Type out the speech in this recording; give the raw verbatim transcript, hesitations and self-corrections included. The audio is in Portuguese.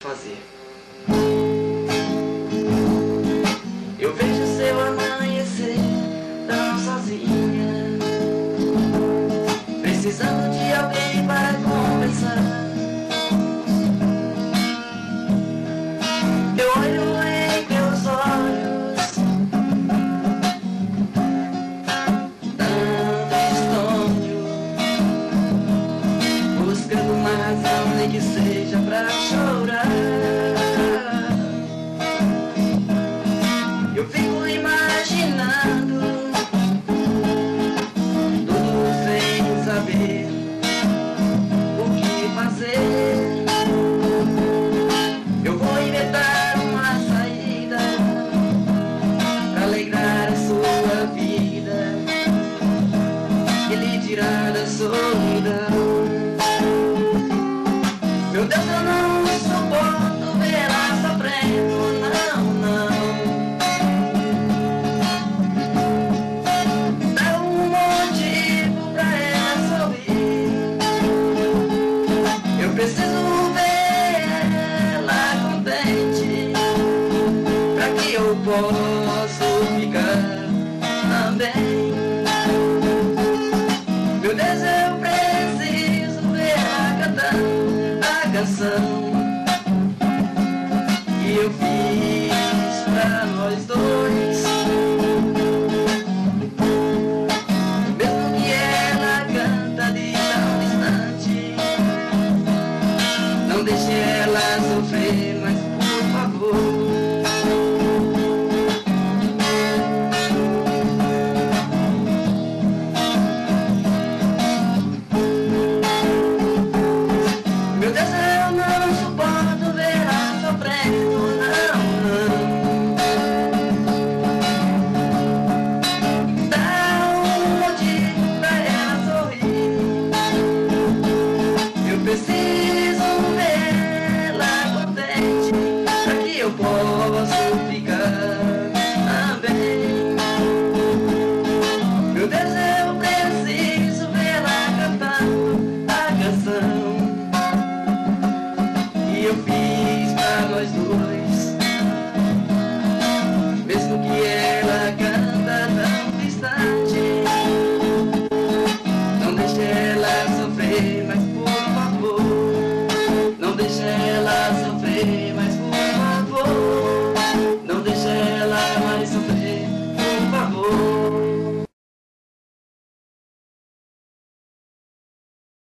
fazer. Eu vejo seu amanhecer tão sozinha, precisando de alguém para conversar. Eu olho em teus olhos, tanto estonho, buscando uma razão, nem que seja pra chorar. Eu fico imaginando tudo sem saber o que fazer. Eu vou inventar uma saída pra alegrar a sua vida e lhe tirar da solidão. Meu Deus, eu não suporto ver ela sofrendo, não, não. Dá um motivo pra ela sorrir. Eu preciso ver ela contente, pra que eu possa ficar também. Meu Deus, eu preciso ver ela cantando a canção que eu fiz pra nós dois. Mesmo que ela canta de tão distante, não deixe ela sofrer, mas por favor. Meu Deus, eu não suporto ver ela sofrendo, não, não. Dá um motivo pra ela sorrir. Eu preciso ver ela contente, pra que eu possa ficar também. Meu Deus, eu preciso ver ela cantando a canção que eu fiz